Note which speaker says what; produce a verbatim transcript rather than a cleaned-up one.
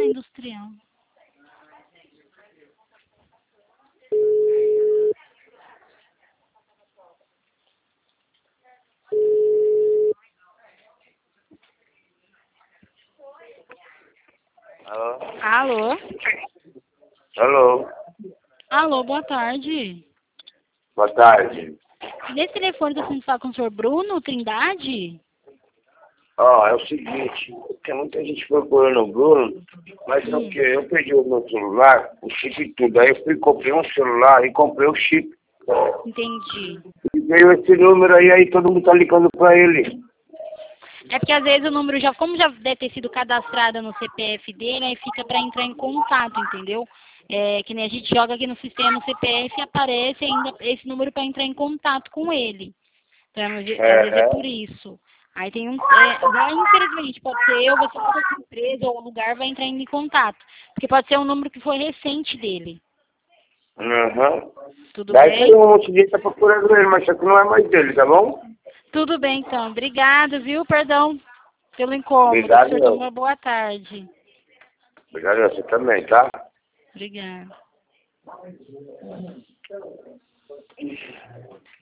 Speaker 1: na Industrial.
Speaker 2: Alô?
Speaker 1: Alô?
Speaker 2: Alô?
Speaker 1: Alô, boa tarde.
Speaker 2: Boa tarde.
Speaker 1: Nesse telefone você não fala com o senhor Bruno Trindade?
Speaker 2: Ó, é o seguinte, tem muita gente procurando o Bruno, mas
Speaker 1: Hum.
Speaker 2: não que eu perdi o meu celular, o chip e tudo. Aí eu fui comprei um celular e comprei o chip.
Speaker 1: Entendi.
Speaker 2: E veio esse número aí, aí todo mundo tá ligando pra ele.
Speaker 1: É porque às vezes o número já, como já deve ter sido cadastrado no C P F dele, aí fica para entrar em contato, entendeu? É, que nem a gente joga aqui no sistema o C P F e aparece ainda esse número para entrar em contato com ele. Então, às vezes às vezes é por isso. Aí tem um. É, vai, infelizmente, pode ser eu, você pode ser empresa ou o lugar vai entrar em contato. Porque pode ser um número que foi recente dele.
Speaker 2: Aham.
Speaker 1: Tudo
Speaker 2: Daí
Speaker 1: bem?
Speaker 2: tem um monte de gente tá procurando ele, mas só que não é mais dele, tá bom?
Speaker 1: Tudo bem, então. Obrigado, viu? Perdão pelo incômodo.
Speaker 2: Obrigado,
Speaker 1: O senhor tenha
Speaker 2: meu.
Speaker 1: uma boa tarde.
Speaker 2: Obrigado, você também, tá?
Speaker 1: Obrigada.